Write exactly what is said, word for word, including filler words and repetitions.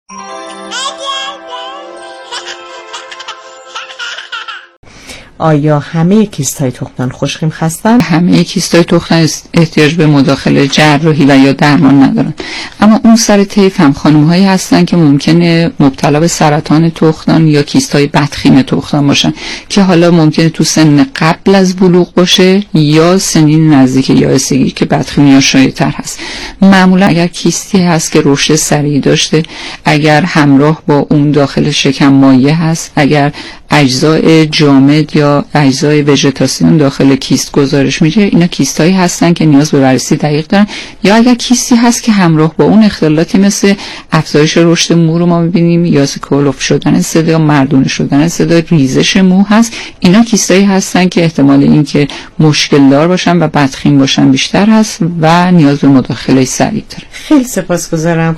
آیا همه کیست‌های تخمدان خوشخیم هستند؟ همه کیست‌های تخمدان احتیاج به مداخله جراحی و یا درمان ندارن، اما اون سر طیف هم خانم‌هایی هستن که ممکنه مبتلا به سرطان تخمدان یا کیست‌های بدخیم تخمدان باشن که حالا ممکنه تو سن قبل از بلوغ باشه یا سنین نزدیک یائسگی که بدخیمی شایع‌تر هست. معمولا اگر کیستی هست که رشد سریع داشته، اگر همراه با اون داخل شکم مایع هست، اگر اجزای جامد یا اجزای وژتاسیون داخل کیست گزارش میشه، اینا کیستایی هستن که نیاز به بررسی دقیق دارن. یا اگر کیستی هست که همراه با اون اختلالاتی مثل افزایش رشد مو رو ما میبینیم یا کلوف شدن صدا یا مردونه شدن صدا، ریزش مو هست، اینا کیستایی هستن که احتمال این که مشکل دار باشن و بدخیم باشن بیشتر هست و نیاز به مداخله سریع داره. خیلی سپاسگزارم